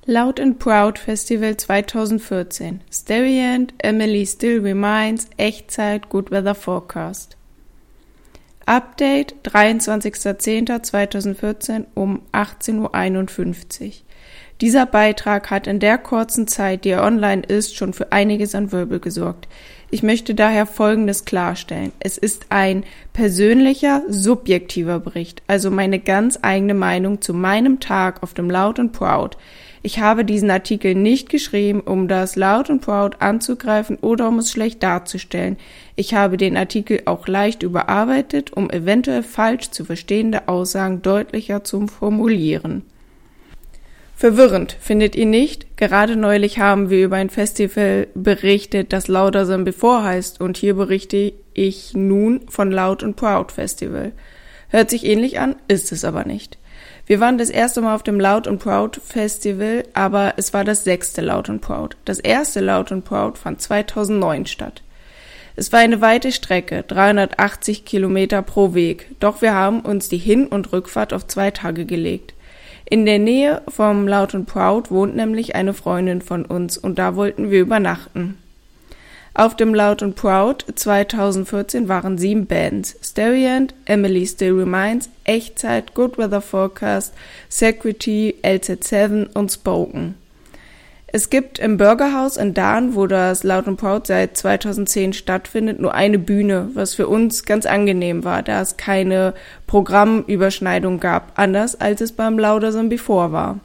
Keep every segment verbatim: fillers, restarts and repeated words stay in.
Loud and Proud Festival zweitausendvierzehn. Stereo-End, Emily Still Reminds, Echtzeit, Good Weather Forecast. Update dreiundzwanzigster zehnter zweitausendvierzehn um achtzehn Uhr einundfünfzig. Dieser Beitrag hat in der kurzen Zeit, die er online ist, schon für einiges an Wirbel gesorgt. Ich möchte daher Folgendes klarstellen. Es ist ein persönlicher, subjektiver Bericht, also meine ganz eigene Meinung zu meinem Tag auf dem Loud and Proud. Ich habe diesen Artikel nicht geschrieben, um das Loud and Proud anzugreifen oder um es schlecht darzustellen. Ich habe den Artikel auch leicht überarbeitet, um eventuell falsch zu verstehende Aussagen deutlicher zu formulieren. Verwirrend, findet ihr nicht? Gerade neulich haben wir über ein Festival berichtet, das Louder Than Before heißt, und hier berichte ich nun von Loud and Proud Festival. Hört sich ähnlich an, ist es aber nicht. Wir waren das erste Mal auf dem Loud and Proud Festival, aber es war das sechste Loud and Proud. Das erste Loud and Proud fand zweitausendneun statt. Es war eine weite Strecke, dreihundertachtzig Kilometer pro Weg, doch wir haben uns die Hin- und Rückfahrt auf zwei Tage gelegt. In der Nähe vom Loud and Proud wohnt nämlich eine Freundin von uns und da wollten wir übernachten. Auf dem Loud and Proud zweitausendvierzehn waren sieben Bands: Stereo-End, Emily Still Reminds, Echtzeit, Good Weather Forecast, Security, L Z sieben und Spoken. Es gibt im Burgerhaus in Dahn, wo das Loud and Proud seit zweitausendzehn stattfindet, nur eine Bühne, was für uns ganz angenehm war, da es keine Programmüberschneidung gab, anders als es beim Louder Than Before war.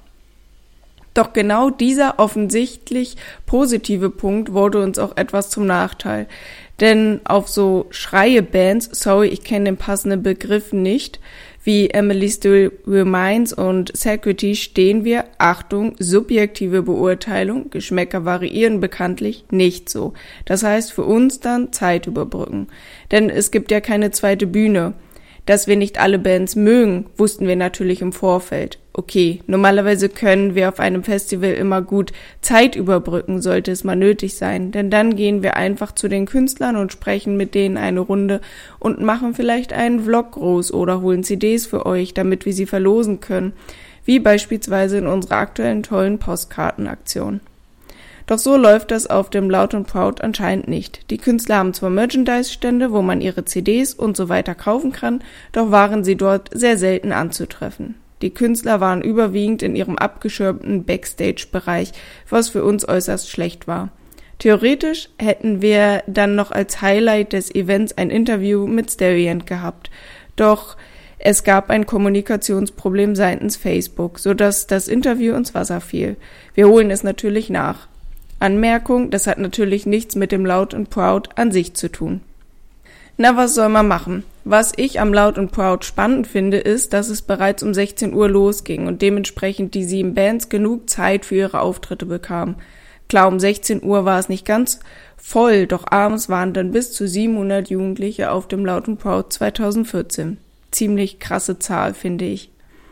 Doch genau dieser offensichtlich positive Punkt wurde uns auch etwas zum Nachteil. Denn auf so Schreie-Bands, sorry, ich kenne den passenden Begriff nicht, wie Emily Still Reminds und Security stehen wir, Achtung, subjektive Beurteilung, Geschmäcker variieren bekanntlich, nicht so. Das heißt für uns dann Zeit überbrücken. Denn es gibt ja keine zweite Bühne. Dass wir nicht alle Bands mögen, wussten wir natürlich im Vorfeld. Okay, normalerweise können wir auf einem Festival immer gut Zeit überbrücken, sollte es mal nötig sein, denn dann gehen wir einfach zu den Künstlern und sprechen mit denen eine Runde und machen vielleicht einen Vlog groß oder holen C Ds für euch, damit wir sie verlosen können, wie beispielsweise in unserer aktuellen tollen Postkartenaktion. Doch so läuft das auf dem Loud and Proud anscheinend nicht. Die Künstler haben zwar Merchandise-Stände, wo man ihre C Ds und so weiter kaufen kann, doch waren sie dort sehr selten anzutreffen. Die Künstler waren überwiegend in ihrem abgeschirmten Backstage-Bereich, was für uns äußerst schlecht war. Theoretisch hätten wir dann noch als Highlight des Events ein Interview mit Stereo-End gehabt, doch es gab ein Kommunikationsproblem seitens Facebook, sodass das Interview ins Wasser fiel. Wir holen es natürlich nach. Anmerkung, das hat natürlich nichts mit dem Loud and Proud an sich zu tun. Na, was soll man machen? Was ich am Loud and Proud spannend finde, ist, dass es bereits um sechzehn Uhr losging und dementsprechend die sieben Bands genug Zeit für ihre Auftritte bekamen. Klar, um sechzehn Uhr war es nicht ganz voll, doch abends waren dann bis zu siebenhundert Jugendliche auf dem Loud and Proud zweitausendvierzehn. Ziemlich krasse Zahl, finde ich.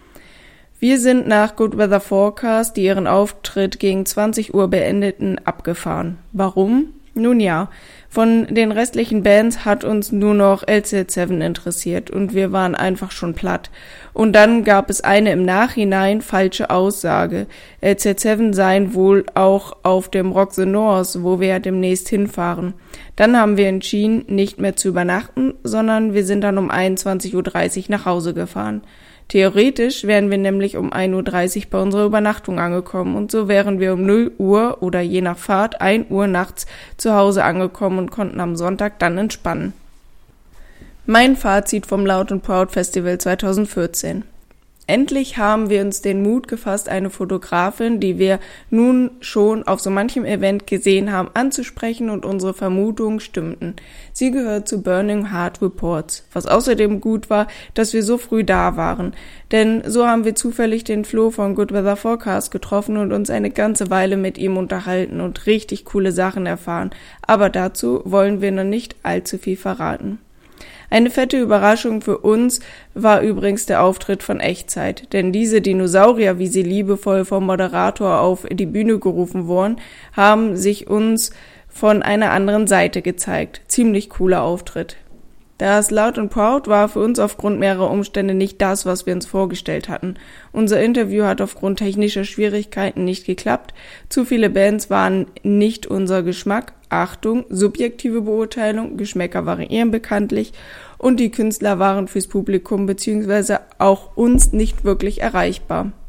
Wir sind nach Good Weather Forecast, die ihren Auftritt gegen zwanzig Uhr beendeten, abgefahren. Warum? Nun ja, von den restlichen Bands hat uns nur noch L Z sieben interessiert und wir waren einfach schon platt. Und dann gab es eine im Nachhinein falsche Aussage. L Z sieben seien wohl auch auf dem Rock the North, wo wir ja demnächst hinfahren. Dann haben wir entschieden, nicht mehr zu übernachten, sondern wir sind dann um einundzwanzig Uhr dreißig nach Hause gefahren. Theoretisch wären wir nämlich um ein Uhr dreißig bei unserer Übernachtung angekommen und so wären wir um null Uhr oder je nach Fahrt ein Uhr nachts zu Hause angekommen und konnten am Sonntag dann entspannen. Mein Fazit vom Loud and Proud Festival zweitausendvierzehn. Endlich haben wir uns den Mut gefasst, eine Fotografin, die wir nun schon auf so manchem Event gesehen haben, anzusprechen und unsere Vermutungen stimmten. Sie gehört zu Burning Heart Reports. Was außerdem gut war, dass wir so früh da waren, denn so haben wir zufällig den Flo von Good Weather Forecast getroffen und uns eine ganze Weile mit ihm unterhalten und richtig coole Sachen erfahren. Aber dazu wollen wir noch nicht allzu viel verraten. Eine fette Überraschung für uns war übrigens der Auftritt von Echtzeit, denn diese Dinosaurier, wie sie liebevoll vom Moderator auf die Bühne gerufen wurden, haben sich uns von einer anderen Seite gezeigt. Ziemlich cooler Auftritt. Das Loud and Proud war für uns aufgrund mehrerer Umstände nicht das, was wir uns vorgestellt hatten. Unser Interview hat aufgrund technischer Schwierigkeiten nicht geklappt. Zu viele Bands waren nicht unser Geschmack. Achtung, subjektive Beurteilung, Geschmäcker variieren bekanntlich und die Künstler waren fürs Publikum bzw. auch uns nicht wirklich erreichbar.